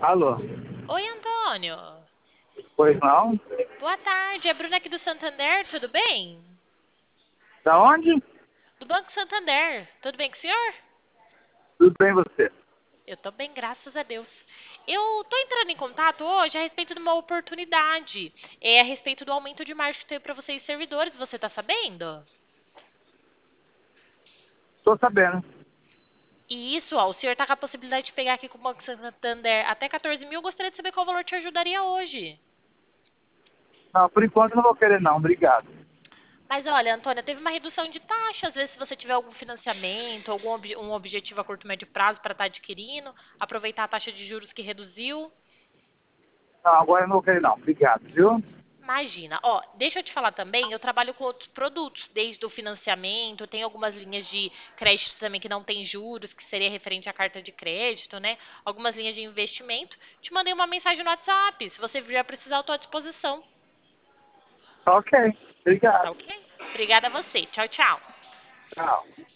Alô? Oi, Antônio. Pois não? Boa tarde. É a Bruna aqui do Santander, tudo bem? Da onde? Do Banco Santander. Tudo bem com o senhor? Tudo bem você? Eu tô bem, graças a Deus. Eu tô entrando em contato hoje a respeito de uma oportunidade. É a respeito do aumento de margem que teve para vocês servidores. Você tá sabendo? Tô sabendo. E isso, ó, o senhor tá com a possibilidade de pegar aqui com o Banco Santander até 14 mil. Eu gostaria de saber qual valor te ajudaria hoje. Não, por enquanto não vou querer não, obrigado. Mas olha, Antônia, teve uma redução de taxa. Às vezes, se você tiver algum financiamento, um objetivo a curto e médio prazo para estar adquirindo, aproveitar a taxa de juros que reduziu. Não, agora eu não vou querer não, obrigado, viu? Imagina. Ó, deixa eu te falar também, eu trabalho com outros produtos, desde o financiamento, tem algumas linhas de crédito também que não tem juros, que seria referente à carta de crédito, né? Algumas linhas de investimento. Te mandei uma mensagem no WhatsApp. Se você vier precisar, eu estou à disposição. Ok, Tá obrigado. ok? Obrigada a você. Tchau, tchau. Tchau.